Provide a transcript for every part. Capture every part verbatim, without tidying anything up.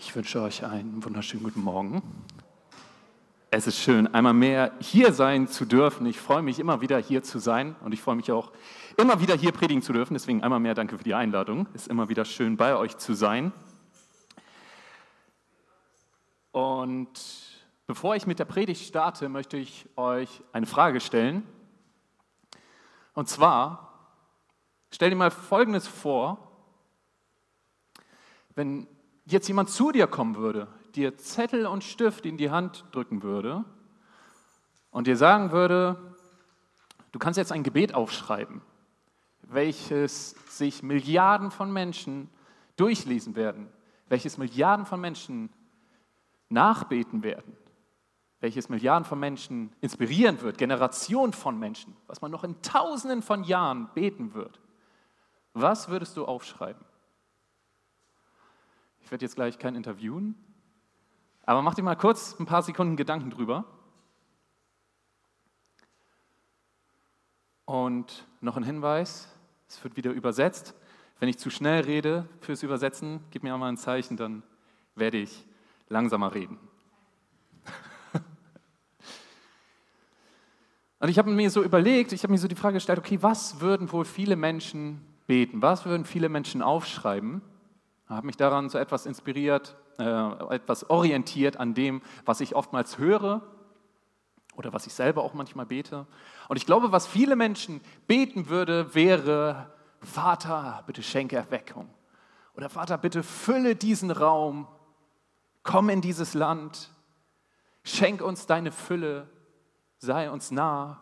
Ich wünsche euch einen wunderschönen guten Morgen. Es ist schön, einmal mehr hier sein zu dürfen. Ich freue mich immer wieder hier zu sein und ich freue mich auch immer wieder hier predigen zu dürfen. Deswegen einmal mehr danke für die Einladung. Es ist immer wieder schön, bei euch zu sein. Und bevor ich mit der Predigt starte, möchte ich euch eine Frage stellen. Und zwar, stell dir mal Folgendes vor: Wenn jetzt jemand zu dir kommen würde, dir Zettel und Stift in die Hand drücken würde und dir sagen würde, du kannst jetzt ein Gebet aufschreiben, welches sich Milliarden von Menschen durchlesen werden, welches Milliarden von Menschen nachbeten werden, welches Milliarden von Menschen inspirieren wird, Generationen von Menschen, was man noch in Tausenden von Jahren beten wird. Was würdest du aufschreiben? Ich werde jetzt gleich kein interviewen, aber mach dir mal kurz ein paar Sekunden Gedanken drüber. Und noch ein Hinweis, es wird wieder übersetzt. Wenn ich zu schnell rede fürs Übersetzen, gib mir mal ein Zeichen, dann werde ich langsamer reden. Und ich habe mir so überlegt, ich habe mir so die Frage gestellt, okay, was würden wohl viele Menschen beten? Was würden viele Menschen aufschreiben? Ich habe mich daran so etwas inspiriert, äh, etwas orientiert an dem, was ich oftmals höre oder was ich selber auch manchmal bete. Und ich glaube, was viele Menschen beten würde, wäre: Vater, bitte schenke Erweckung. Oder Vater, bitte fülle diesen Raum, komm in dieses Land, schenk uns deine Fülle, sei uns nah.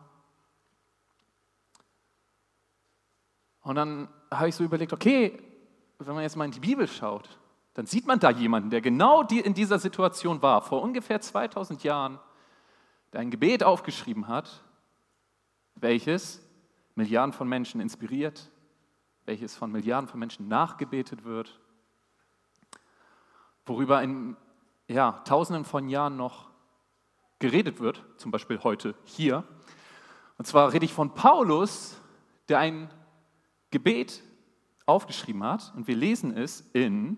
Und dann habe ich so überlegt, okay, wenn man jetzt mal in die Bibel schaut, dann sieht man da jemanden, der genau die in dieser Situation war, vor ungefähr zweitausend Jahren, der ein Gebet aufgeschrieben hat, welches Milliarden von Menschen inspiriert, welches von Milliarden von Menschen nachgebetet wird, worüber in ja, Tausenden von Jahren noch geredet wird, zum Beispiel heute hier. Und zwar rede ich von Paulus, der ein Gebet aufgeschrieben hat, und wir lesen es in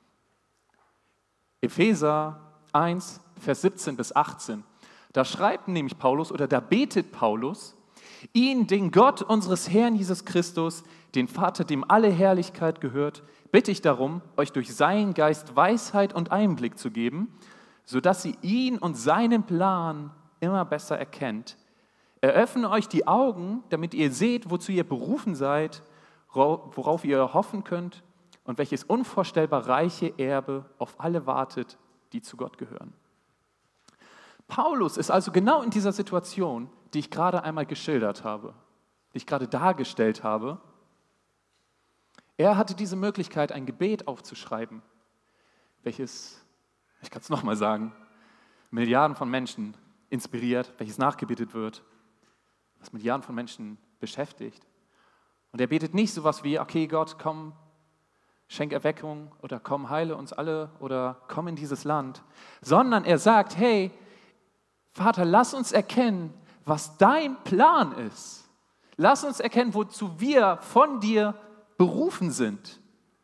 Epheser eins, Vers siebzehn bis achtzehn. Da schreibt nämlich Paulus, oder da betet Paulus: ihn, den Gott unseres Herrn Jesus Christus, den Vater, dem alle Herrlichkeit gehört, bitte ich darum, euch durch seinen Geist Weisheit und Einblick zu geben, sodass ihr ihn und seinen Plan immer besser erkennt. Eröffne euch die Augen, damit ihr seht, wozu ihr berufen seid, worauf ihr hoffen könnt und welches unvorstellbar reiche Erbe auf alle wartet, die zu Gott gehören. Paulus ist also genau in dieser Situation, die ich gerade einmal geschildert habe, die ich gerade dargestellt habe. Er hatte diese Möglichkeit, ein Gebet aufzuschreiben, welches, ich kann es nochmal sagen, Milliarden von Menschen inspiriert, welches nachgebetet wird, was Milliarden von Menschen beschäftigt. Und er betet nicht sowas wie: okay Gott, komm, schenk Erweckung, oder komm, heile uns alle, oder komm in dieses Land, sondern er sagt: hey, Vater, lass uns erkennen, was dein Plan ist. Lass uns erkennen, wozu wir von dir berufen sind.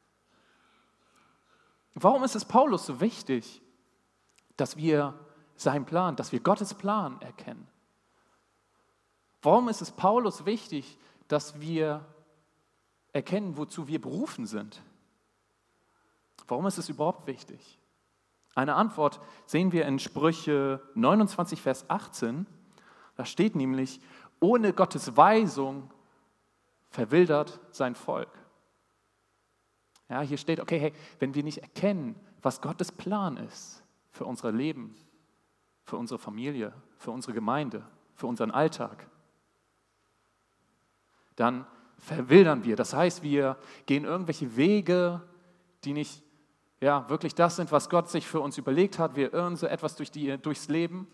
Warum ist es Paulus so wichtig, dass wir seinen Plan, dass wir Gottes Plan erkennen? Warum ist es Paulus wichtig, dass wir erkennen, wozu wir berufen sind? Warum ist es überhaupt wichtig? Eine Antwort sehen wir in Sprüche neunundzwanzig, Vers achtzehn. Da steht nämlich: ohne Gottes Weisung verwildert sein Volk. Ja, hier steht, okay, hey, wenn wir nicht erkennen, was Gottes Plan ist für unser Leben, für unsere Familie, für unsere Gemeinde, für unseren Alltag, dann verwildern wir. Das heißt, wir gehen irgendwelche Wege, die nicht ja, wirklich das sind, was Gott sich für uns überlegt hat. Wir irren so etwas durch die, durchs Leben.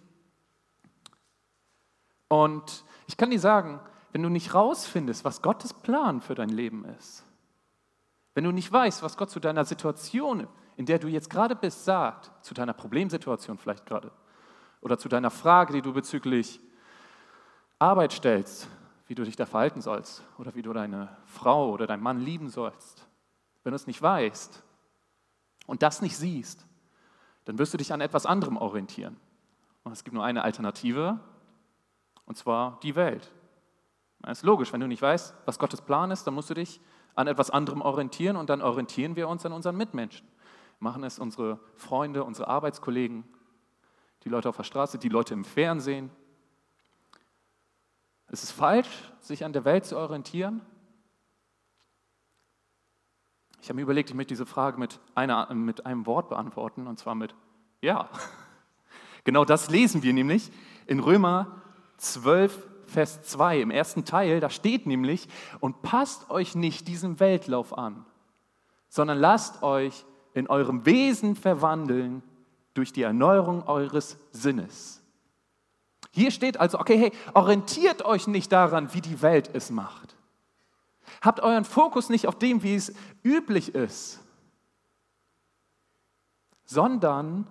Und ich kann dir sagen, wenn du nicht rausfindest, was Gottes Plan für dein Leben ist, wenn du nicht weißt, was Gott zu deiner Situation, in der du jetzt gerade bist, sagt, zu deiner Problemsituation vielleicht gerade, oder zu deiner Frage, die du bezüglich Arbeit stellst, wie du dich da verhalten sollst oder wie du deine Frau oder deinen Mann lieben sollst, wenn du es nicht weißt und das nicht siehst, dann wirst du dich an etwas anderem orientieren. Und es gibt nur eine Alternative, und zwar die Welt. Das ist logisch, wenn du nicht weißt, was Gottes Plan ist, dann musst du dich an etwas anderem orientieren und dann orientieren wir uns an unseren Mitmenschen. Machen es unsere Freunde, unsere Arbeitskollegen, die Leute auf der Straße, die Leute im Fernsehen. Ist es falsch, sich an der Welt zu orientieren? Ich habe mir überlegt, ich möchte diese Frage mit, einer, mit einem Wort beantworten, und zwar mit ja. Genau das lesen wir nämlich in Römer zwölf, Vers zwei, im ersten Teil. Da steht nämlich, und passt euch nicht diesem Weltlauf an, sondern lasst euch in eurem Wesen verwandeln durch die Erneuerung eures Sinnes. Hier steht also, okay, hey, orientiert euch nicht daran, wie die Welt es macht. Habt euren Fokus nicht auf dem, wie es üblich ist, sondern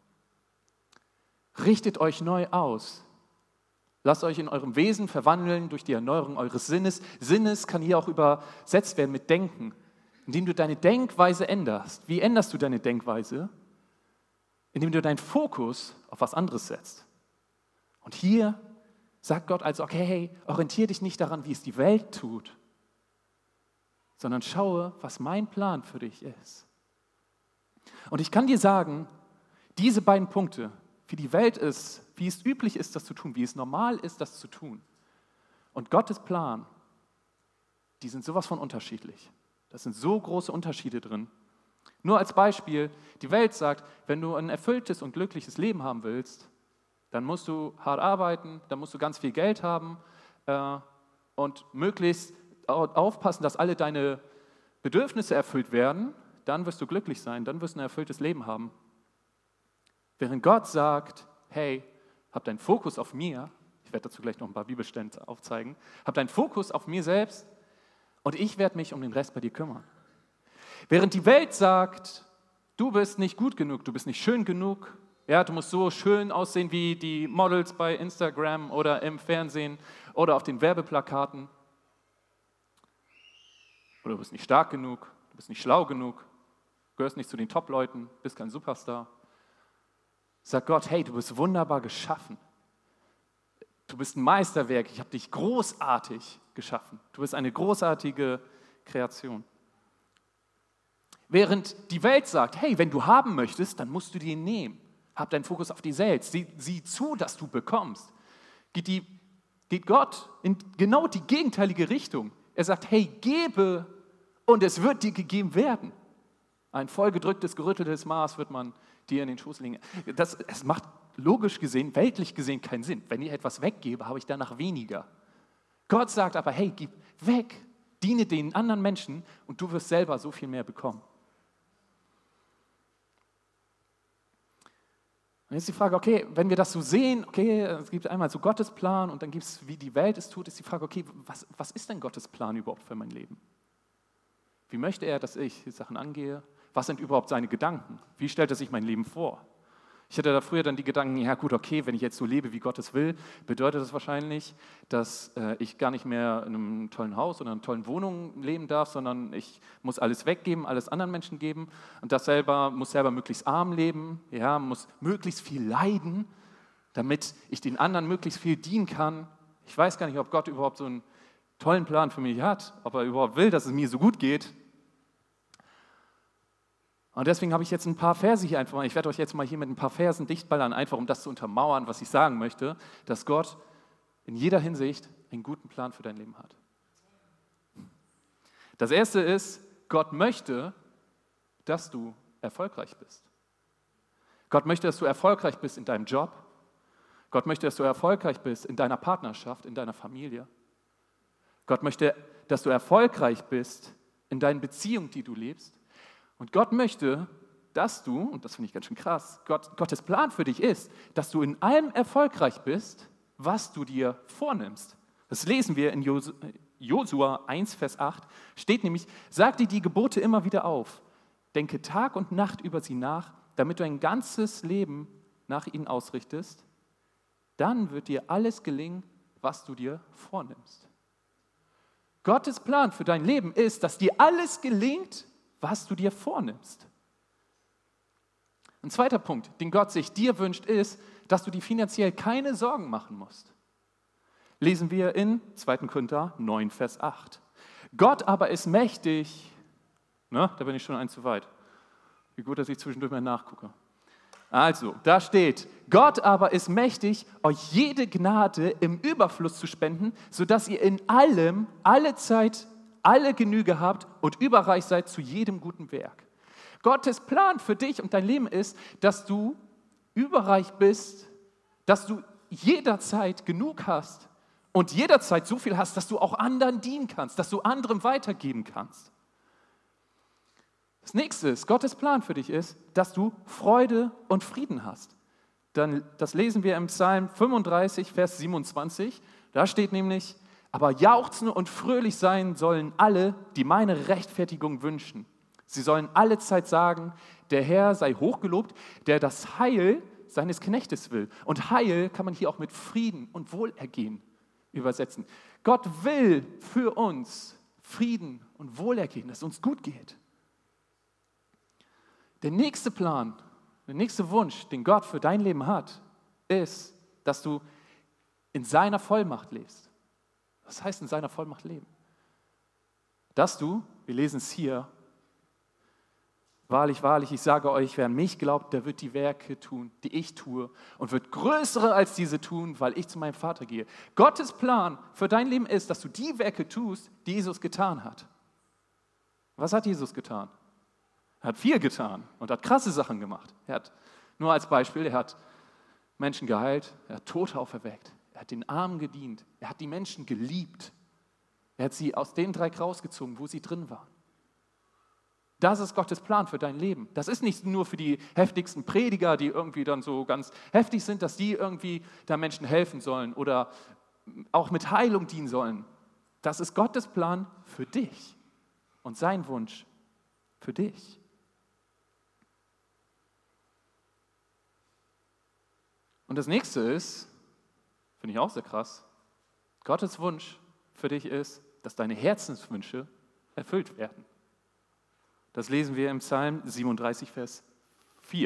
richtet euch neu aus. Lasst euch in eurem Wesen verwandeln durch die Erneuerung eures Sinnes. Sinnes kann hier auch übersetzt werden mit Denken, indem du deine Denkweise änderst. Wie änderst du deine Denkweise? Indem du deinen Fokus auf was anderes setzt. Und hier sagt Gott also, okay, hey, orientiere dich nicht daran, wie es die Welt tut, sondern schaue, was mein Plan für dich ist. Und ich kann dir sagen, diese beiden Punkte, wie die Welt ist, wie es üblich ist, das zu tun, wie es normal ist, das zu tun, und Gottes Plan, die sind sowas von unterschiedlich. Das sind so große Unterschiede drin. Nur als Beispiel, die Welt sagt, wenn du ein erfülltes und glückliches Leben haben willst, dann musst du hart arbeiten, dann musst du ganz viel Geld haben äh, und möglichst aufpassen, dass alle deine Bedürfnisse erfüllt werden, dann wirst du glücklich sein, dann wirst du ein erfülltes Leben haben. Während Gott sagt, hey, hab deinen Fokus auf mir, ich werde dazu gleich noch ein paar Bibelstellen aufzeigen, hab deinen Fokus auf mir selbst und ich werde mich um den Rest bei dir kümmern. Während die Welt sagt, du bist nicht gut genug, du bist nicht schön genug, ja, du musst so schön aussehen wie die Models bei Instagram oder im Fernsehen oder auf den Werbeplakaten. Oder du bist nicht stark genug, du bist nicht schlau genug, gehörst nicht zu den Top-Leuten, bist kein Superstar. Sagt Gott, hey, du bist wunderbar geschaffen. Du bist ein Meisterwerk, ich habe dich großartig geschaffen. Du bist eine großartige Kreation. Während die Welt sagt, hey, wenn du haben möchtest, dann musst du den nehmen. Hab deinen Fokus auf dich selbst. Sieh, sieh zu, dass du bekommst. Geht, die, geht Gott in genau die gegenteilige Richtung. Er sagt, hey, gebe und es wird dir gegeben werden. Ein vollgedrücktes, gerütteltes Maß wird man dir in den Schoß legen. Das, es macht logisch gesehen, weltlich gesehen keinen Sinn. Wenn ich etwas weggebe, habe ich danach weniger. Gott sagt aber, hey, gib weg, diene den anderen Menschen und du wirst selber so viel mehr bekommen. Und jetzt die Frage, okay, wenn wir das so sehen, okay, es gibt einmal so Gottes Plan und dann gibt es, wie die Welt es tut, ist die Frage, okay, was, was ist denn Gottes Plan überhaupt für mein Leben? Wie möchte er, dass ich Sachen angehe? Was sind überhaupt seine Gedanken? Wie stellt er sich mein Leben vor? Ich hatte da früher dann die Gedanken, ja gut, okay, wenn ich jetzt so lebe, wie Gott es will, bedeutet das wahrscheinlich, dass äh, ich gar nicht mehr in einem tollen Haus oder einer tollen Wohnung leben darf, sondern ich muss alles weggeben, alles anderen Menschen geben und das selber, muss selber möglichst arm leben, ja, muss möglichst viel leiden, damit ich den anderen möglichst viel dienen kann. Ich weiß gar nicht, ob Gott überhaupt so einen tollen Plan für mich hat, ob er überhaupt will, dass es mir so gut geht. Und deswegen habe ich jetzt ein paar Verse hier einfach mal, ich werde euch jetzt mal hier mit ein paar Versen dichtballern, einfach um das zu untermauern, was ich sagen möchte, dass Gott in jeder Hinsicht einen guten Plan für dein Leben hat. Das erste ist, Gott möchte, dass du erfolgreich bist. Gott möchte, dass du erfolgreich bist in deinem Job. Gott möchte, dass du erfolgreich bist in deiner Partnerschaft, in deiner Familie. Gott möchte, dass du erfolgreich bist in deinen Beziehungen, die du lebst. Und Gott möchte, dass du, und das finde ich ganz schön krass, Gott, Gottes Plan für dich ist, dass du in allem erfolgreich bist, was du dir vornimmst. Das lesen wir in Josua eins, Vers acht, steht nämlich, sag dir die Gebote immer wieder auf, denke Tag und Nacht über sie nach, damit du ein ganzes Leben nach ihnen ausrichtest, dann wird dir alles gelingen, was du dir vornimmst. Gottes Plan für dein Leben ist, dass dir alles gelingt, was du dir vornimmst. Ein zweiter Punkt, den Gott sich dir wünscht, ist, dass du dir finanziell keine Sorgen machen musst. Lesen wir in zweiter Korinther neun, Vers acht. Gott aber ist mächtig, na, da bin ich schon ein zu weit. Wie gut, dass ich zwischendurch mal nachgucke. Also, da steht, Gott aber ist mächtig, euch jede Gnade im Überfluss zu spenden, sodass ihr in allem, alle Zeit, alle Genüge habt und überreich seid zu jedem guten Werk. Gottes Plan für dich und dein Leben ist, dass du überreich bist, dass du jederzeit genug hast und jederzeit so viel hast, dass du auch anderen dienen kannst, dass du anderen weitergeben kannst. Das nächste ist, Gottes Plan für dich ist, dass du Freude und Frieden hast. Dann, das lesen wir im Psalm fünfunddreißig, Vers siebenundzwanzig. Da steht nämlich, aber jauchzen und fröhlich sein sollen alle, die meine Rechtfertigung wünschen. Sie sollen allezeit sagen, der Herr sei hochgelobt, der das Heil seines Knechtes will. Und Heil kann man hier auch mit Frieden und Wohlergehen übersetzen. Gott will für uns Frieden und Wohlergehen, dass es uns gut geht. Der nächste Plan, der nächste Wunsch, den Gott für dein Leben hat, ist, dass du in seiner Vollmacht lebst. Was heißt in seiner Vollmacht leben? Dass du, wir lesen es hier, wahrlich, wahrlich, ich sage euch, wer an mich glaubt, der wird die Werke tun, die ich tue und wird größere als diese tun, weil ich zu meinem Vater gehe. Gottes Plan für dein Leben ist, dass du die Werke tust, die Jesus getan hat. Was hat Jesus getan? Er hat viel getan und hat krasse Sachen gemacht. Er hat, nur als Beispiel, er hat Menschen geheilt, er hat Tote auferweckt, er hat den Armen gedient, er hat die Menschen geliebt. Er hat sie aus dem Dreck rausgezogen, wo sie drin waren. Das ist Gottes Plan für dein Leben. Das ist nicht nur für die heftigsten Prediger, die irgendwie dann so ganz heftig sind, dass die irgendwie da Menschen helfen sollen oder auch mit Heilung dienen sollen. Das ist Gottes Plan für dich und sein Wunsch für dich. Und das nächste ist, finde ich auch sehr krass, Gottes Wunsch für dich ist, dass deine Herzenswünsche erfüllt werden. Das lesen wir im Psalm siebenunddreißig, Vers vier.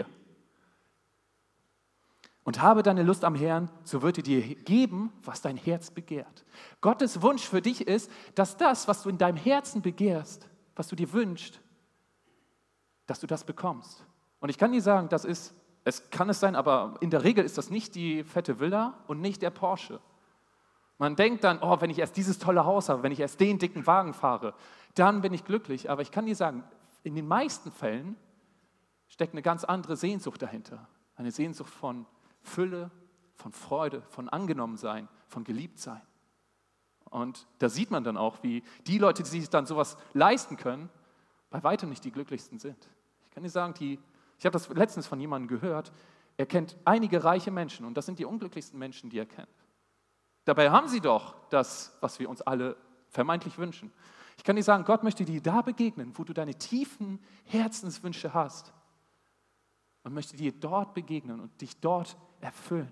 Und habe deine Lust am Herrn, so wird er dir geben, was dein Herz begehrt. Gottes Wunsch für dich ist, dass das, was du in deinem Herzen begehrst, was du dir wünschst, dass du das bekommst. Und ich kann dir sagen, das ist, es kann es sein, aber in der Regel ist das nicht die fette Villa und nicht der Porsche. Man denkt dann, oh, wenn ich erst dieses tolle Haus habe, wenn ich erst den dicken Wagen fahre, dann bin ich glücklich. Aber ich kann dir sagen, in den meisten Fällen steckt eine ganz andere Sehnsucht dahinter. Eine Sehnsucht von Fülle, von Freude, von Angenommensein, von Geliebtsein. Und da sieht man dann auch, wie die Leute, die sich dann sowas leisten können, bei weitem nicht die glücklichsten sind. Ich kann dir sagen, die, ich habe das letztens von jemandem gehört, er kennt einige reiche Menschen und das sind die unglücklichsten Menschen, die er kennt. Dabei haben sie doch das, was wir uns alle vermeintlich wünschen. Ich kann dir sagen, Gott möchte dir da begegnen, wo du deine tiefen Herzenswünsche hast und möchte dir dort begegnen und dich dort erfüllen.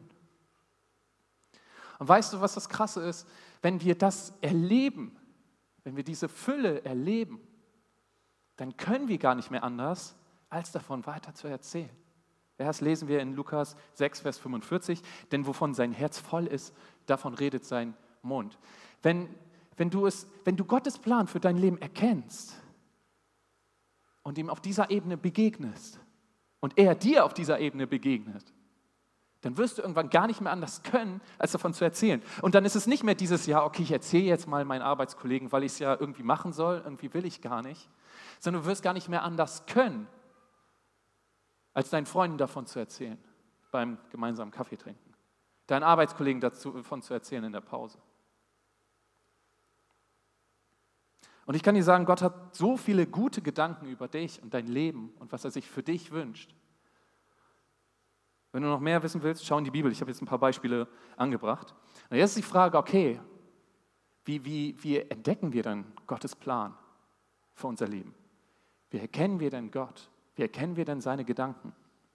Und weißt du, was das Krasse ist? Wenn wir das erleben, wenn wir diese Fülle erleben, dann können wir gar nicht mehr anders, als davon weiter zu erzählen. Das lesen wir in Lukas sechs, Vers fünfundvierzig, denn wovon sein Herz voll ist, davon redet sein Mund. Wenn, wenn, du es, wenn du Gottes Plan für dein Leben erkennst und ihm auf dieser Ebene begegnest und er dir auf dieser Ebene begegnet, dann wirst du irgendwann gar nicht mehr anders können, als davon zu erzählen. Und dann ist es nicht mehr dieses, ja, okay, ich erzähle jetzt mal meinen Arbeitskollegen, weil ich es ja irgendwie machen soll, irgendwie will ich gar nicht, sondern du wirst gar nicht mehr anders können, als deinen Freunden davon zu erzählen, beim gemeinsamen Kaffee trinken, deinen Arbeitskollegen davon zu erzählen in der Pause. Und ich kann dir sagen, Gott hat so viele gute Gedanken über dich und dein Leben und was er sich für dich wünscht. Wenn du noch mehr wissen willst, schau in die Bibel. Ich habe jetzt ein paar Beispiele angebracht. Und jetzt ist die Frage, okay, wie, wie, wie entdecken wir dann Gottes Plan für unser Leben? Wie erkennen wir denn Gott? Wie erkennen wir denn seine Gedanken?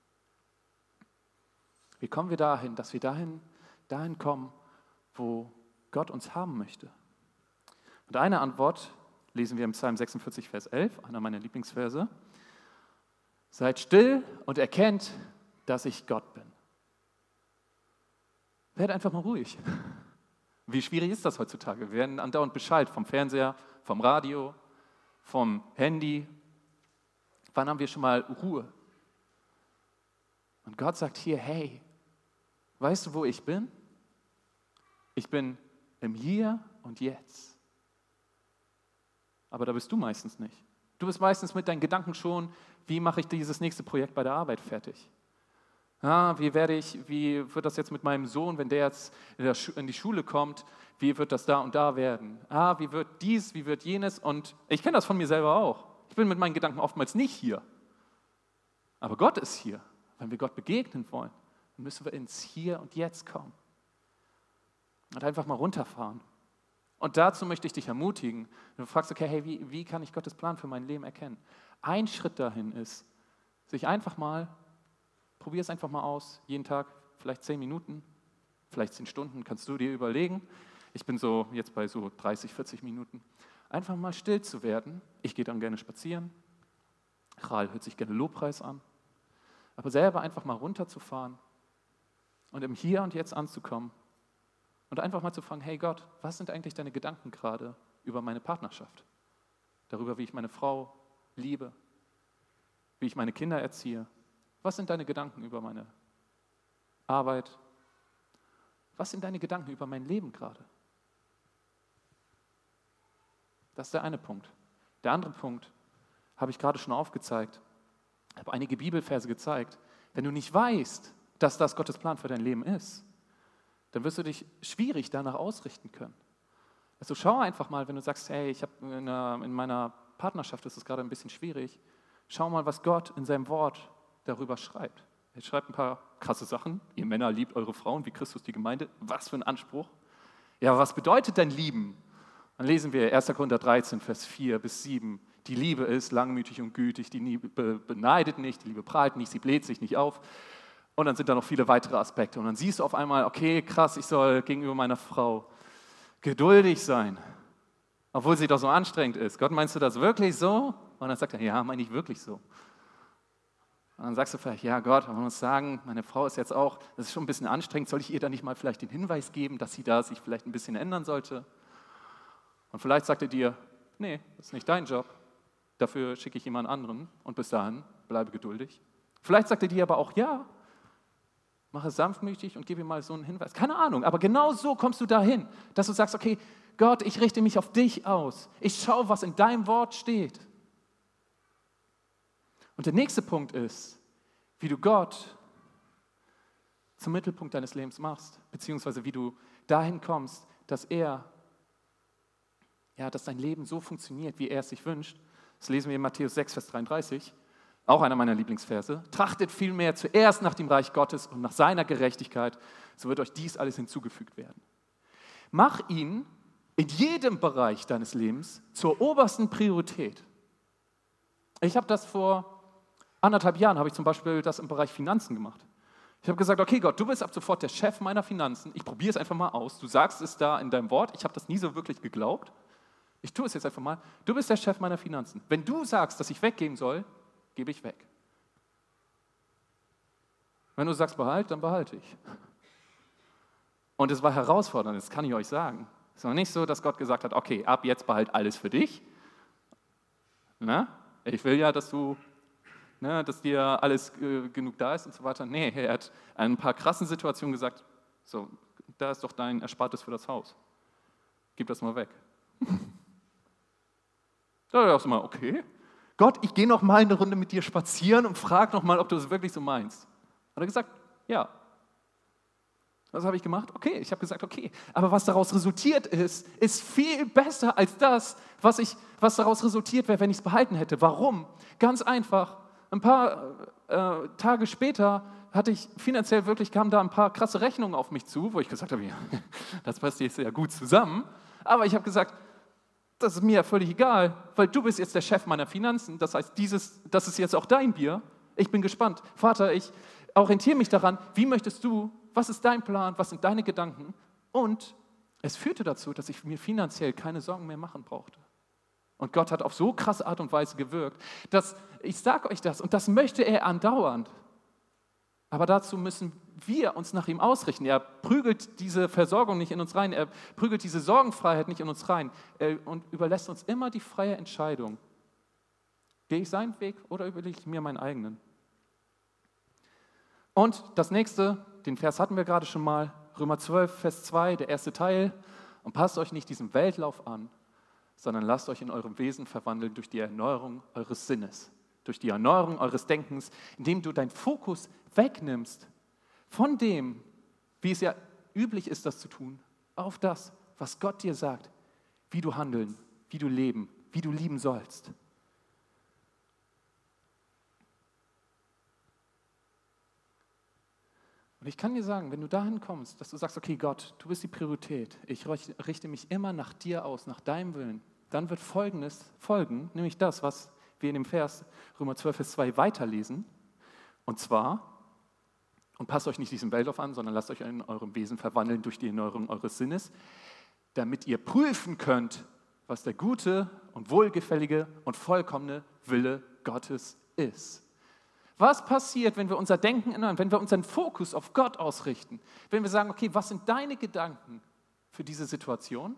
Wie kommen wir dahin, dass wir dahin, dahin kommen, wo Gott uns haben möchte? Und eine Antwort lesen wir im Psalm sechsundvierzig, Vers elf, einer meiner Lieblingsverse. Seid still und erkennt, dass ich Gott bin. Werdet einfach mal ruhig. Wie schwierig ist das heutzutage? Wir werden andauernd beschallt vom Fernseher, vom Radio, vom Handy. Wann haben wir schon mal Ruhe? Und Gott sagt hier, hey, weißt du, wo ich bin? Ich bin im Hier und Jetzt. Aber da bist du meistens nicht. Du bist meistens mit deinen Gedanken schon, wie mache ich dieses nächste Projekt bei der Arbeit fertig? Ja, wie werde ich, wie wird das jetzt mit meinem Sohn, wenn der jetzt in, der Schu- in die Schule kommt, wie wird das da und da werden? Ah, wie wird dies, wie wird jenes? Und ich kenne das von mir selber auch. Ich bin mit meinen Gedanken oftmals nicht hier. Aber Gott ist hier. Wenn wir Gott begegnen wollen, dann müssen wir ins Hier und Jetzt kommen. Und einfach mal runterfahren. Und dazu möchte ich dich ermutigen. Du fragst, okay, hey, wie, wie kann ich Gottes Plan für mein Leben erkennen? Ein Schritt dahin ist, sich einfach mal, probier es einfach mal aus, jeden Tag, vielleicht zehn Minuten, vielleicht zehn Stunden, kannst du dir überlegen. Ich bin so jetzt bei so dreißig, vierzig Minuten. Einfach mal still zu werden. Ich gehe dann gerne spazieren. Ral hört sich gerne Lobpreis an. Aber selber einfach mal runterzufahren und im Hier und Jetzt anzukommen und einfach mal zu fragen, hey Gott, was sind eigentlich deine Gedanken gerade über meine Partnerschaft? Darüber, wie ich meine Frau liebe, wie ich meine Kinder erziehe. Was sind deine Gedanken über meine Arbeit? Was sind deine Gedanken über mein Leben gerade? Das ist der eine Punkt. Der andere Punkt habe ich gerade schon aufgezeigt. Ich habe einige Bibelverse gezeigt. Wenn du nicht weißt, dass das Gottes Plan für dein Leben ist, dann wirst du dich schwierig danach ausrichten können. Also schau einfach mal, wenn du sagst, hey, ich habe in, in meiner Partnerschaft ist es gerade ein bisschen schwierig, schau mal, was Gott in seinem Wort darüber schreibt. Er schreibt ein paar krasse Sachen. Ihr Männer liebt eure Frauen wie Christus die Gemeinde. Was für ein Anspruch. Ja, was bedeutet denn Lieben? Dann lesen wir erster Korinther dreizehn, Vers vier bis sieben. Die Liebe ist langmütig und gütig, die Liebe beneidet nicht, die Liebe prahlt nicht, sie bläht sich nicht auf. Und dann sind da noch viele weitere Aspekte. Und dann siehst du auf einmal, okay, krass, ich soll gegenüber meiner Frau geduldig sein, obwohl sie doch so anstrengend ist. Gott, meinst du das wirklich so? Und dann sagt er, ja, meine ich wirklich so. Und dann sagst du vielleicht, ja Gott, man muss sagen, meine Frau ist jetzt auch, das ist schon ein bisschen anstrengend, soll ich ihr da nicht mal vielleicht den Hinweis geben, dass sie da sich vielleicht ein bisschen ändern sollte? Und vielleicht sagt er dir, nee, das ist nicht dein Job. Dafür schicke ich jemand anderen und bis dahin bleibe geduldig. Vielleicht sagt er dir aber auch, ja, mach es sanftmütig und gib ihm mal so einen Hinweis. Keine Ahnung, aber genau so kommst du dahin, dass du sagst, okay, Gott, ich richte mich auf dich aus. Ich schaue, was in deinem Wort steht. Und der nächste Punkt ist, wie du Gott zum Mittelpunkt deines Lebens machst, beziehungsweise wie du dahin kommst, dass er, ja, dass dein Leben so funktioniert, wie er es sich wünscht. Das lesen wir in Matthäus sechs, Vers dreiunddreißig, auch einer meiner Lieblingsverse. Trachtet vielmehr zuerst nach dem Reich Gottes und nach seiner Gerechtigkeit, so wird euch dies alles hinzugefügt werden. Mach ihn in jedem Bereich deines Lebens zur obersten Priorität. Ich habe das vor anderthalb Jahren, habe ich zum Beispiel das im Bereich Finanzen gemacht. Ich habe gesagt, okay Gott, du bist ab sofort der Chef meiner Finanzen. Ich probiere es einfach mal aus. Du sagst es da in deinem Wort. Ich habe das nie so wirklich geglaubt. Ich tue es jetzt einfach mal. Du bist der Chef meiner Finanzen. Wenn du sagst, dass ich weggeben soll, gebe ich weg. Wenn du sagst, behalt, dann behalte ich. Und es war herausfordernd, das kann ich euch sagen. Es war nicht so, dass Gott gesagt hat, okay, ab jetzt behalt alles für dich. Na? Ich will ja, dass du, ne, dass dir alles äh, genug da ist und so weiter. Nee, er hat in ein paar krassen Situationen gesagt, so, da ist doch dein Erspartes für das Haus. Gib das mal weg. Da dachte ich mal, okay, Gott, ich gehe noch mal eine Runde mit dir spazieren und frage noch mal, ob du das wirklich so meinst. Hat er gesagt, ja. Was habe ich gemacht? Okay, ich habe gesagt, okay. Aber was daraus resultiert ist, ist viel besser als das, was, ich, was daraus resultiert wäre, wenn ich es behalten hätte. Warum? Ganz einfach. Ein paar äh, Tage später hatte ich finanziell wirklich, kamen da ein paar krasse Rechnungen auf mich zu, wo ich gesagt habe, ja, das passt jetzt ja gut zusammen. Aber ich habe gesagt, das ist mir ja völlig egal, weil du bist jetzt der Chef meiner Finanzen. Das heißt, dieses, das ist jetzt auch dein Bier. Ich bin gespannt. Vater, ich orientiere mich daran, wie möchtest du, was ist dein Plan, was sind deine Gedanken? Und es führte dazu, dass ich mir finanziell keine Sorgen mehr machen brauchte. Und Gott hat auf so krasse Art und Weise gewirkt, dass, ich sage euch das, und das möchte er andauernd. Aber dazu müssen wir uns nach ihm ausrichten. Er prügelt diese Versorgung nicht in uns rein, er prügelt diese Sorgenfreiheit nicht in uns rein und überlässt uns immer die freie Entscheidung. Gehe ich seinen Weg oder überlege ich mir meinen eigenen? Und das nächste, den Vers hatten wir gerade schon mal, Römer zwölf, Vers zwei, der erste Teil. Und passt euch nicht diesem Weltlauf an, sondern lasst euch in eurem Wesen verwandeln durch die Erneuerung eures Sinnes, durch die Erneuerung eures Denkens, indem du deinen Fokus wegnimmst von dem, wie es ja üblich ist, das zu tun, auf das, was Gott dir sagt, wie du handeln, wie du leben, wie du lieben sollst. Und ich kann dir sagen, wenn du dahin kommst, dass du sagst, okay Gott, du bist die Priorität, ich richte mich immer nach dir aus, nach deinem Willen, dann wird Folgendes folgen, nämlich das, was wir in dem Vers Römer zwölf, Vers zwei weiterlesen. Und zwar, und passt euch nicht diesem Weltlauf an, sondern lasst euch in eurem Wesen verwandeln durch die Erneuerung eures Sinnes, damit ihr prüfen könnt, was der gute und wohlgefällige und vollkommene Wille Gottes ist. Was passiert, wenn wir unser Denken ändern, wenn wir unseren Fokus auf Gott ausrichten? Wenn wir sagen, okay, was sind deine Gedanken für diese Situation?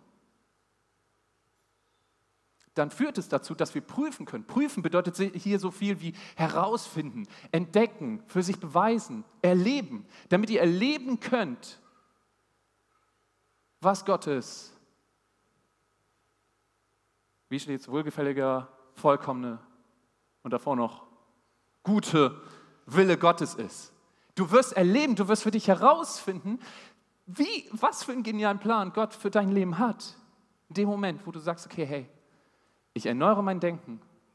Dann führt es dazu, dass wir prüfen können. Prüfen bedeutet hier so viel wie herausfinden, entdecken, für sich beweisen, erleben, damit ihr erleben könnt, was Gott ist. Wie steht es? Wohlgefälliger, vollkommene und davor noch gute Wille Gottes ist. Du wirst erleben, du wirst für dich herausfinden, wie, was für einen genialen Plan Gott für dein Leben hat. In dem Moment, wo du sagst, okay, hey, ich erneuere mein Denken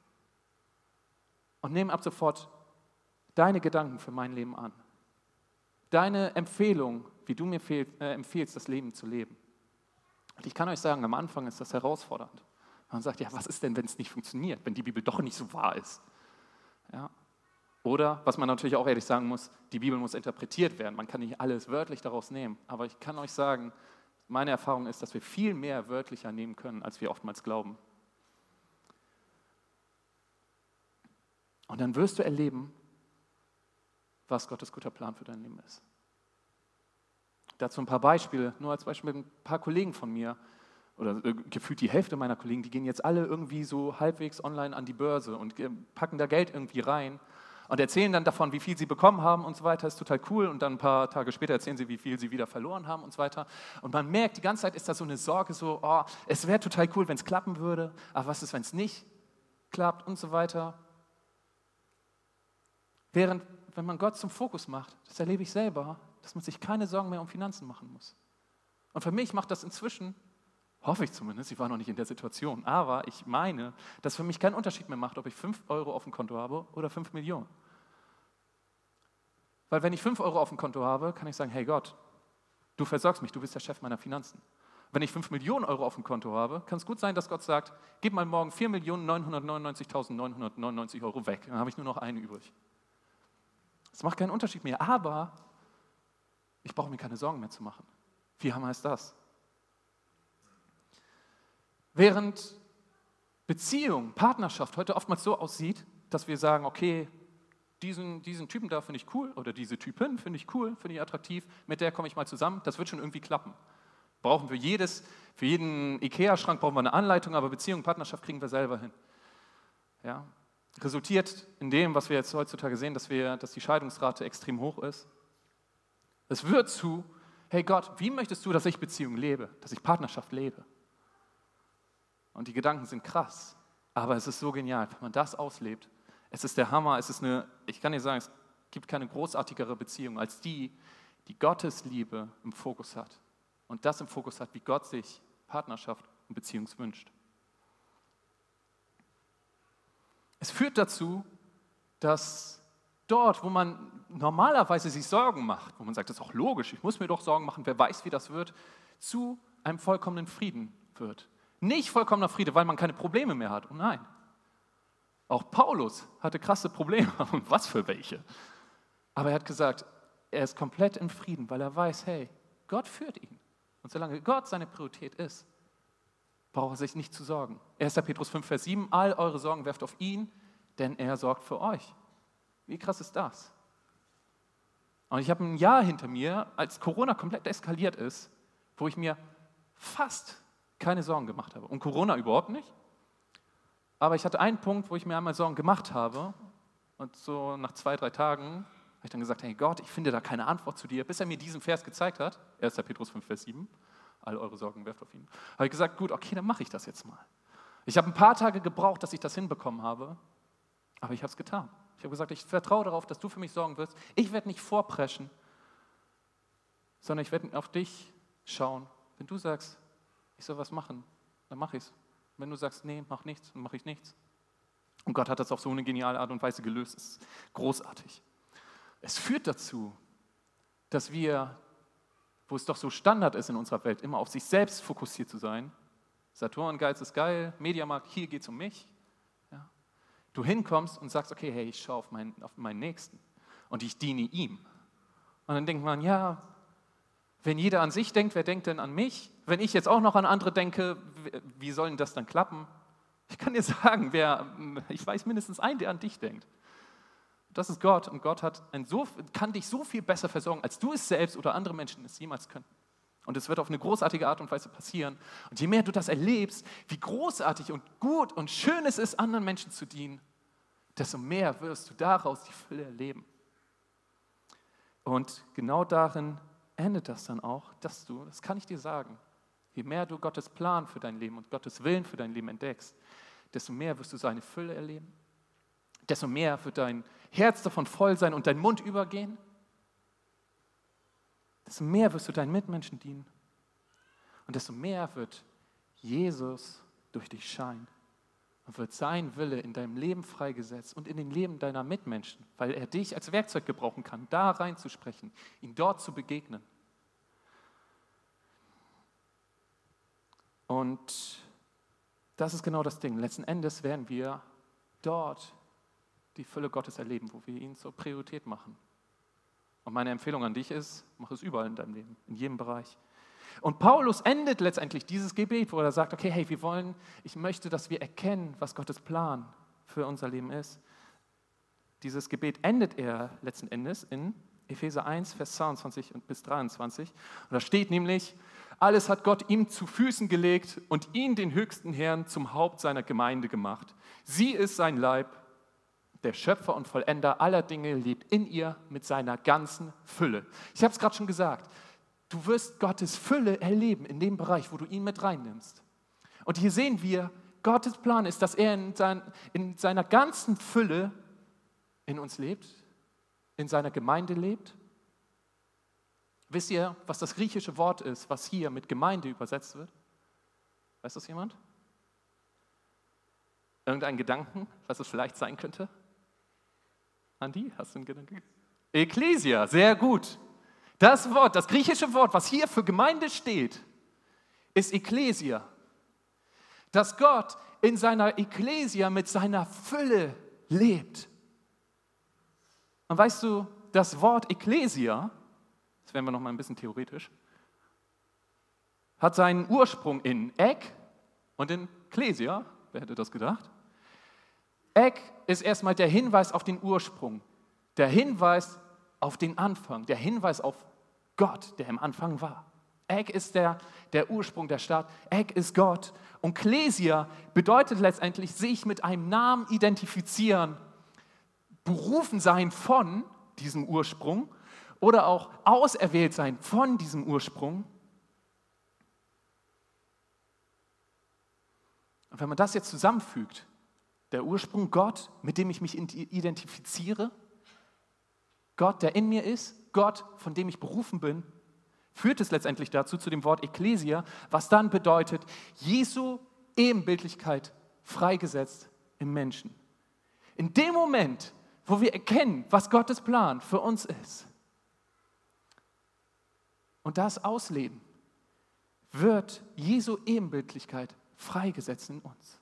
und nehme ab sofort deine Gedanken für mein Leben an. Deine Empfehlung, wie du mir fehl, äh, empfiehlst, das Leben zu leben. Und ich kann euch sagen, am Anfang ist das herausfordernd. Man sagt, ja, was ist denn, wenn es nicht funktioniert, wenn die Bibel doch nicht so wahr ist? Ja. Oder, was man natürlich auch ehrlich sagen muss, die Bibel muss interpretiert werden. Man kann nicht alles wörtlich daraus nehmen. Aber ich kann euch sagen, meine Erfahrung ist, dass wir viel mehr wörtlicher nehmen können, als wir oftmals glauben. Und dann wirst du erleben, was Gottes guter Plan für dein Leben ist. Dazu ein paar Beispiele, nur als Beispiel mit ein paar Kollegen von mir, oder gefühlt die Hälfte meiner Kollegen, die gehen jetzt alle irgendwie so halbwegs online an die Börse und packen da Geld irgendwie rein und erzählen dann davon, wie viel sie bekommen haben und so weiter, ist total cool. Und dann ein paar Tage später erzählen sie, wie viel sie wieder verloren haben und so weiter. Und man merkt, die ganze Zeit ist da so eine Sorge, so, oh, es wäre total cool, wenn es klappen würde, aber was ist, wenn es nicht klappt und so weiter. Während, wenn man Gott zum Fokus macht, das erlebe ich selber, dass man sich keine Sorgen mehr um Finanzen machen muss. Und für mich macht das inzwischen, hoffe ich zumindest, ich war noch nicht in der Situation, aber ich meine, dass für mich keinen Unterschied mehr macht, ob ich fünf Euro auf dem Konto habe oder fünf Millionen. Weil wenn ich fünf Euro auf dem Konto habe, kann ich sagen, hey Gott, du versorgst mich, du bist der Chef meiner Finanzen. Wenn ich fünf Millionen Euro auf dem Konto habe, kann es gut sein, dass Gott sagt, gib mal morgen vier Millionen neunhundertneunundneunzigtausendneunhundertneunundneunzig Euro weg, dann habe ich nur noch einen übrig. Das macht keinen Unterschied mehr, aber ich brauche mir keine Sorgen mehr zu machen. Wie hammer ist das? Während Beziehung, Partnerschaft heute oftmals so aussieht, dass wir sagen, okay, diesen, diesen Typen da finde ich cool oder diese Typin finde ich cool, finde ich attraktiv, mit der komme ich mal zusammen, das wird schon irgendwie klappen. Brauchen wir jedes, für jeden Ikea-Schrank brauchen wir eine Anleitung, aber Beziehung, Partnerschaft kriegen wir selber hin. Ja? Resultiert in dem, was wir jetzt heutzutage sehen, dass, wir, dass die Scheidungsrate extrem hoch ist. Es wird zu, hey Gott, wie möchtest du, dass ich Beziehung lebe, dass ich Partnerschaft lebe? Und die Gedanken sind krass, aber es ist so genial, wenn man das auslebt. Es ist der Hammer, es ist eine, ich kann dir sagen, es gibt keine großartigere Beziehung als die, die Gottes Liebe im Fokus hat. Und das im Fokus hat, wie Gott sich Partnerschaft und Beziehung wünscht. Es führt dazu, dass dort, wo man normalerweise sich Sorgen macht, wo man sagt, das ist auch logisch, ich muss mir doch Sorgen machen, wer weiß, wie das wird, zu einem vollkommenen Frieden wird. Nicht vollkommener Friede, weil man keine Probleme mehr hat. Oh nein. Auch Paulus hatte krasse Probleme. Und was für welche? Aber er hat gesagt, er ist komplett im Frieden, weil er weiß, hey, Gott führt ihn. Und solange Gott seine Priorität ist, braucht er sich nicht zu sorgen. erster Petrus fünf, Vers sieben, all eure Sorgen werft auf ihn, denn er sorgt für euch. Wie krass ist das? Und ich habe ein Jahr hinter mir, als Corona komplett eskaliert ist, wo ich mir fast keine Sorgen gemacht habe. Und Corona überhaupt nicht. Aber ich hatte einen Punkt, wo ich mir einmal Sorgen gemacht habe. Und so nach zwei, drei Tagen habe ich dann gesagt, hey Gott, ich finde da keine Antwort zu dir, bis er mir diesen Vers gezeigt hat. erster Petrus fünf, Vers sieben. All eure Sorgen werft auf ihn. Habe ich gesagt, gut, okay, dann mache ich das jetzt mal. Ich habe ein paar Tage gebraucht, dass ich das hinbekommen habe. Aber ich habe es getan. Ich habe gesagt, ich vertraue darauf, dass du für mich sorgen wirst. Ich werde nicht vorpreschen, sondern ich werde auf dich schauen. Wenn du sagst, ich soll was machen, dann mache ich es. Wenn du sagst, nee, mach nichts, dann mache ich nichts. Und Gott hat das auf so eine geniale Art und Weise gelöst. Es ist großartig. Es führt dazu, dass wir, wo es doch so Standard ist in unserer Welt, immer auf sich selbst fokussiert zu sein. Saturn-Geiz ist geil, Mediamarkt, hier geht es um mich. Ja. Du hinkommst und sagst, okay, hey, ich schaue auf meinen, auf meinen Nächsten und ich diene ihm. Und dann denkt man, ja, wenn jeder an sich denkt, wer denkt denn an mich? Wenn ich jetzt auch noch an andere denke, wie soll denn das dann klappen? Ich kann dir sagen, wer, ich weiß mindestens einen, der an dich denkt. Das ist Gott und Gott hat ein so, kann dich so viel besser versorgen, als du es selbst oder andere Menschen es jemals können. Und es wird auf eine großartige Art und Weise passieren. Und je mehr du das erlebst, wie großartig und gut und schön es ist, anderen Menschen zu dienen, desto mehr wirst du daraus die Fülle erleben. Und genau darin endet das dann auch, dass du, das kann ich dir sagen, je mehr du Gottes Plan für dein Leben und Gottes Willen für dein Leben entdeckst, desto mehr wirst du seine Fülle erleben, desto mehr wird dein Herz davon voll sein und dein Mund übergehen, desto mehr wirst du deinen Mitmenschen dienen und desto mehr wird Jesus durch dich scheinen und wird sein Wille in deinem Leben freigesetzt und in den Leben deiner Mitmenschen, weil er dich als Werkzeug gebrauchen kann, da reinzusprechen, ihn dort zu begegnen. Und das ist genau das Ding. Letzten Endes werden wir dort die Fülle Gottes erleben, wo wir ihn zur Priorität machen. Und meine Empfehlung an dich ist, mach es überall in deinem Leben, in jedem Bereich. Und Paulus endet letztendlich dieses Gebet, wo er sagt, okay, hey, wir wollen, ich möchte, dass wir erkennen, was Gottes Plan für unser Leben ist. Dieses Gebet endet er letzten Endes in Epheser eins, Vers zweiundzwanzig bis dreiundzwanzig. Und da steht nämlich, alles hat Gott ihm zu Füßen gelegt und ihn, den höchsten Herrn, zum Haupt seiner Gemeinde gemacht. Sie ist sein Leib, der Schöpfer und Vollender aller Dinge lebt in ihr mit seiner ganzen Fülle. Ich habe es gerade schon gesagt, du wirst Gottes Fülle erleben in dem Bereich, wo du ihn mit reinnimmst. Und hier sehen wir, Gottes Plan ist, dass er in, sein, in seiner ganzen Fülle in uns lebt, in seiner Gemeinde lebt. Wisst ihr, was das griechische Wort ist, was hier mit Gemeinde übersetzt wird? Weiß das jemand? Irgendeinen Gedanken, was es vielleicht sein könnte? Andi, hast du einen Gedanken? Ekklesia, sehr gut. Das Wort, das griechische Wort, was hier für Gemeinde steht, ist Ekklesia. Dass Gott in seiner Ekklesia mit seiner Fülle lebt. Und weißt du, das Wort Ekklesia, das werden wir noch mal ein bisschen theoretisch, hat seinen Ursprung in Ek und in Klesia. Wer hätte das gedacht? Ek ist erstmal der Hinweis auf den Ursprung, der Hinweis auf den Anfang, der Hinweis auf Gott, der im Anfang war. Ek ist der, der Ursprung, der Start. Ek ist Gott. Und Klesia bedeutet letztendlich, sich mit einem Namen identifizieren, berufen sein von diesem Ursprung oder auch auserwählt sein von diesem Ursprung. Und wenn man das jetzt zusammenfügt, der Ursprung Gott, mit dem ich mich identifiziere, Gott, der in mir ist, Gott, von dem ich berufen bin, führt es letztendlich dazu, zu dem Wort Ekklesia, was dann bedeutet, Jesu Ebenbildlichkeit freigesetzt im Menschen. In dem Moment, wo wir erkennen, was Gottes Plan für uns ist und das ausleben, wird Jesu Ebenbildlichkeit freigesetzt in uns.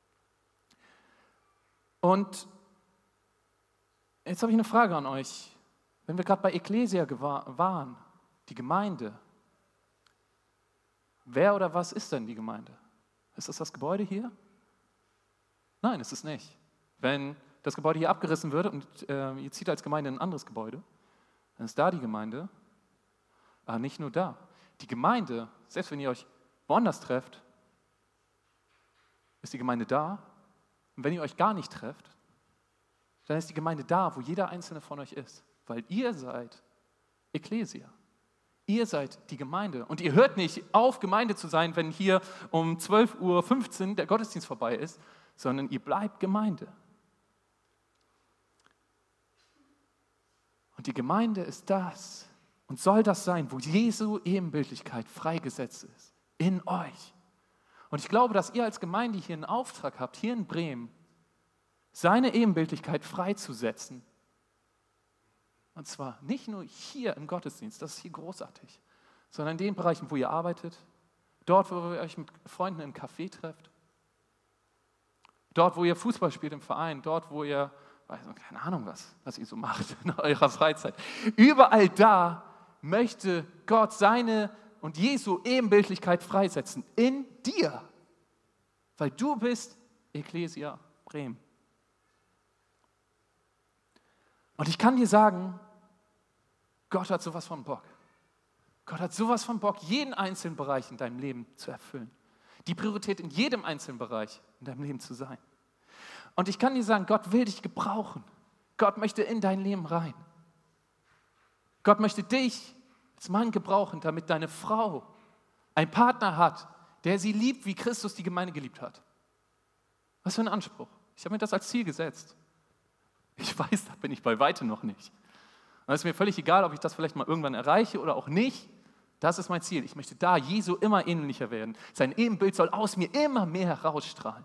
Und jetzt habe ich eine Frage an euch. Wenn wir gerade bei Ekklesia waren, die Gemeinde, wer oder was ist denn die Gemeinde? Ist das das Gebäude hier? Nein, ist es nicht. Wenn das Gebäude hier abgerissen wird und äh, ihr zieht als Gemeinde in ein anderes Gebäude, dann ist da die Gemeinde, aber nicht nur da. Die Gemeinde, selbst wenn ihr euch woanders trefft, ist die Gemeinde da. Und wenn ihr euch gar nicht trefft, dann ist die Gemeinde da, wo jeder einzelne von euch ist. Weil ihr seid Ekklesia. Ihr seid die Gemeinde. Und ihr hört nicht auf, Gemeinde zu sein, wenn hier um zwölf Uhr fünfzehn der Gottesdienst vorbei ist, sondern ihr bleibt Gemeinde. Und die Gemeinde ist das und soll das sein, wo Jesu Ebenbildlichkeit freigesetzt ist. In euch. Und ich glaube, dass ihr als Gemeinde hier einen Auftrag habt, hier in Bremen, seine Ebenbildlichkeit freizusetzen. Und zwar nicht nur hier im Gottesdienst, das ist hier großartig, sondern in den Bereichen, wo ihr arbeitet, dort, wo ihr euch mit Freunden im Café trefft, dort, wo ihr Fußball spielt im Verein, dort, wo ihr, weiß nicht, keine Ahnung was, was ihr so macht in eurer Freizeit. Überall da möchte Gott seine und Jesu Ebenbildlichkeit freisetzen. In dir. Weil du bist Ekklesia Bremen. Und ich kann dir sagen, Gott hat sowas von Bock. Gott hat sowas von Bock, jeden einzelnen Bereich in deinem Leben zu erfüllen. Die Priorität in jedem einzelnen Bereich in deinem Leben zu sein. Und ich kann dir sagen, Gott will dich gebrauchen. Gott möchte in dein Leben rein. Gott möchte dich als Mann gebrauchen, damit deine Frau einen Partner hat, der sie liebt, wie Christus die Gemeinde geliebt hat. Was für ein Anspruch. Ich habe mir das als Ziel gesetzt. Ich weiß, da bin ich bei weitem noch nicht. Und es ist mir völlig egal, ob ich das vielleicht mal irgendwann erreiche oder auch nicht. Das ist mein Ziel. Ich möchte da Jesu immer ähnlicher werden. Sein Ebenbild soll aus mir immer mehr herausstrahlen.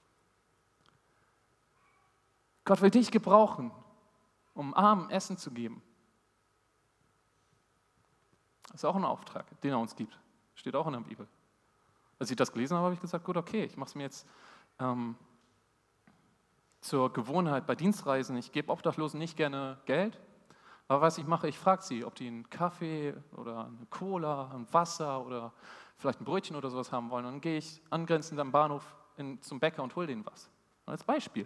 Gott will dich gebrauchen, um Armen Essen zu geben. Das ist auch ein Auftrag, den er uns gibt. Steht auch in der Bibel. Als ich das gelesen habe, habe ich gesagt, gut, okay, ich mache es mir jetzt ähm, zur Gewohnheit bei Dienstreisen. Ich gebe Obdachlosen nicht gerne Geld, aber was ich mache, ich frage sie, ob die einen Kaffee oder eine Cola, ein Wasser oder vielleicht ein Brötchen oder sowas haben wollen. Und dann gehe ich angrenzend am Bahnhof in, zum Bäcker und hole denen was. Und als Beispiel.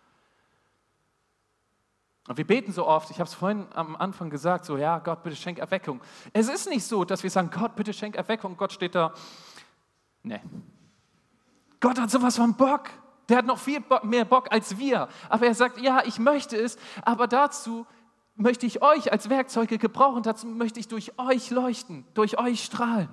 Und wir beten so oft, ich habe es vorhin am Anfang gesagt, so, ja, Gott, bitte schenk Erweckung. Es ist nicht so, dass wir sagen, Gott, bitte schenk Erweckung. Gott steht da, nee. Gott hat sowas von Bock. Der hat noch viel mehr Bock als wir. Aber er sagt, ja, ich möchte es, aber dazu möchte ich euch als Werkzeuge gebrauchen. Dazu möchte ich durch euch leuchten, durch euch strahlen.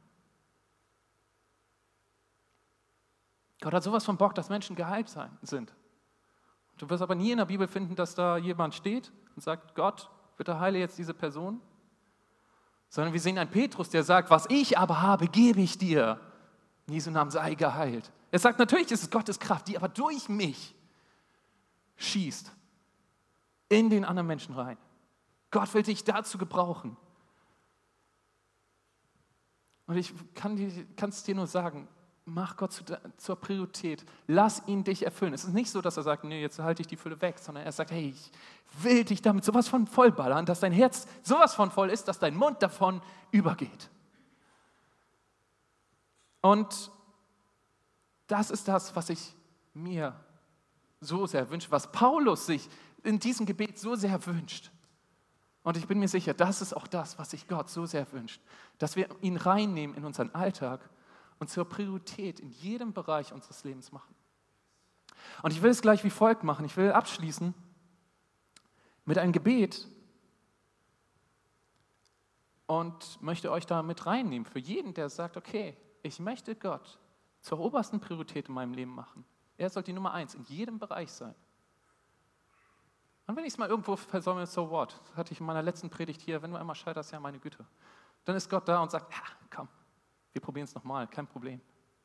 Gott hat sowas von Bock, dass Menschen geheilt sein, sind. Du wirst aber nie in der Bibel finden, dass da jemand steht und sagt, Gott, bitte heile jetzt diese Person. Sondern wir sehen einen Petrus, der sagt, was ich aber habe, gebe ich dir. In Jesu Namen sei geheilt. Er sagt, natürlich ist es Gottes Kraft, die aber durch mich schießt in den anderen Menschen rein. Gott will dich dazu gebrauchen. Und ich kann es dir nur sagen, mach Gott zu, zur Priorität. Lass ihn dich erfüllen. Es ist nicht so, dass er sagt, nee, jetzt halte ich die Fülle weg, sondern er sagt, hey, ich will dich damit sowas von vollballern, dass dein Herz sowas von voll ist, dass dein Mund davon übergeht. Und das ist das, was ich mir so sehr wünsche, was Paulus sich in diesem Gebet so sehr wünscht. Und ich bin mir sicher, das ist auch das, was sich Gott so sehr wünscht, dass wir ihn reinnehmen in unseren Alltag und zur Priorität in jedem Bereich unseres Lebens machen. Und ich will es gleich wie folgt machen. Ich will abschließen mit einem Gebet und möchte euch da mit reinnehmen. Für jeden, der sagt, okay, ich möchte Gott zur obersten Priorität in meinem Leben machen. Er soll die Nummer eins in jedem Bereich sein. Und wenn ich es mal irgendwo versäume, so what? Das hatte ich in meiner letzten Predigt hier, wenn du einmal scheiterst, ja meine Güte. Dann ist Gott da und sagt, ja, komm, wir probieren es nochmal, kein Problem.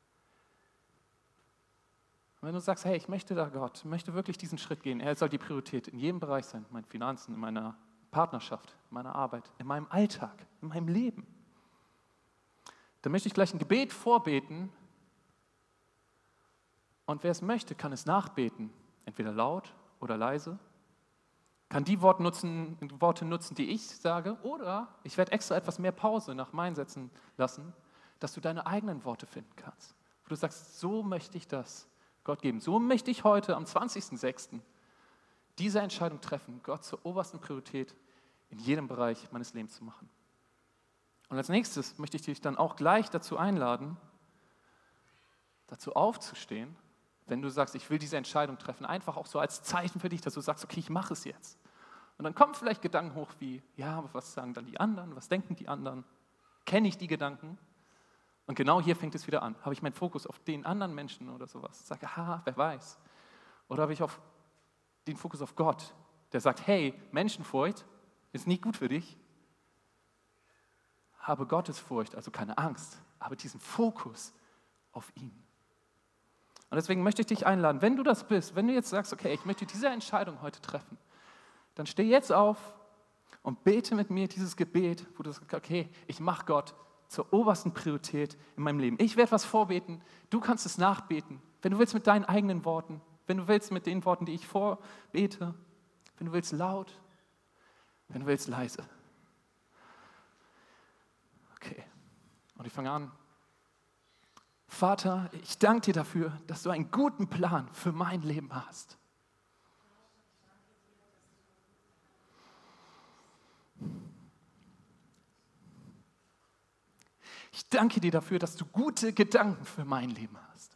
Und wenn du sagst, hey, ich möchte da Gott, möchte wirklich diesen Schritt gehen, er soll die Priorität in jedem Bereich sein, in meinen Finanzen, in meiner Partnerschaft, in meiner Arbeit, in meinem Alltag, in meinem Leben, dann möchte ich gleich ein Gebet vorbeten und wer es möchte, kann es nachbeten, entweder laut oder leise, kann die Worte nutzen, Worte nutzen, die ich sage, oder ich werde extra etwas mehr Pause nach meinen Sätzen lassen, dass du deine eigenen Worte finden kannst. Wo du sagst, so möchte ich das Gott geben. So möchte ich heute am zwanzigsten sechsten diese Entscheidung treffen, Gott zur obersten Priorität in jedem Bereich meines Lebens zu machen. Und als nächstes möchte ich dich dann auch gleich dazu einladen, dazu aufzustehen, wenn du sagst, ich will diese Entscheidung treffen, einfach auch so als Zeichen für dich, dass du sagst, okay, ich mache es jetzt. Und dann kommen vielleicht Gedanken hoch wie, ja, aber was sagen dann die anderen, was denken die anderen? Kenne ich die Gedanken? Und genau hier fängt es wieder an. Habe ich meinen Fokus auf den anderen Menschen oder sowas? Sage, ha, wer weiß. Oder habe ich auf den Fokus auf Gott, der sagt, hey, Menschenfurcht ist nicht gut für dich. Habe Gottesfurcht, also keine Angst, aber diesen Fokus auf ihn. Und deswegen möchte ich dich einladen, wenn du das bist, wenn du jetzt sagst, okay, ich möchte diese Entscheidung heute treffen, dann steh jetzt auf und bete mit mir dieses Gebet, wo du sagst, okay, ich mache Gott zur obersten Priorität in meinem Leben. Ich werde was vorbeten, du kannst es nachbeten, wenn du willst mit deinen eigenen Worten, wenn du willst mit den Worten, die ich vorbete, wenn du willst laut, wenn du willst leise. Okay, und ich fange an. Vater, ich danke dir dafür, dass du einen guten Plan für mein Leben hast. Ich danke dir dafür, dass du gute Gedanken für mein Leben hast.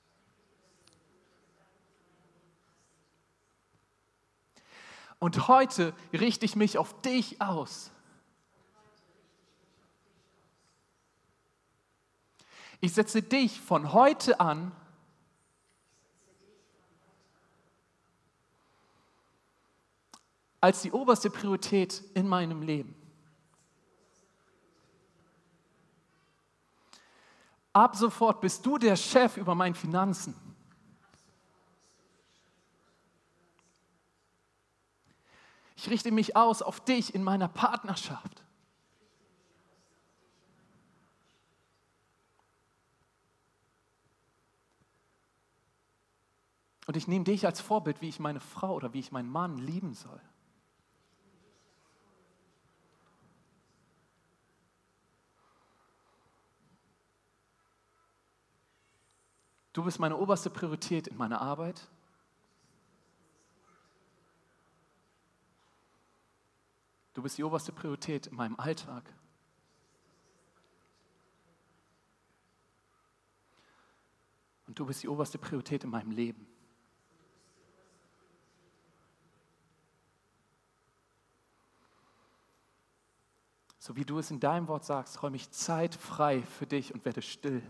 Und heute richte ich mich auf dich aus. Ich setze dich von heute an als die oberste Priorität in meinem Leben. Ab sofort bist du der Chef über meine Finanzen. Ich richte mich aus auf dich in meiner Partnerschaft. Und ich nehme dich als Vorbild, wie ich meine Frau oder wie ich meinen Mann lieben soll. Du bist meine oberste Priorität in meiner Arbeit. Du bist die oberste Priorität in meinem Alltag. Und du bist die oberste Priorität in meinem Leben. So wie du es in deinem Wort sagst, räume ich Zeit frei für dich und werde still.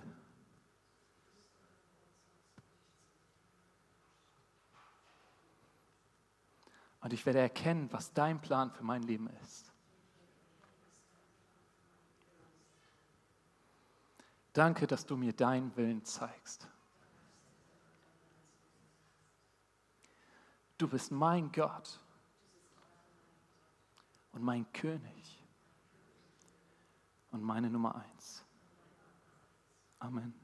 Und ich werde erkennen, was dein Plan für mein Leben ist. Danke, dass du mir deinen Willen zeigst. Du bist mein Gott und mein König und meine Nummer eins. Amen.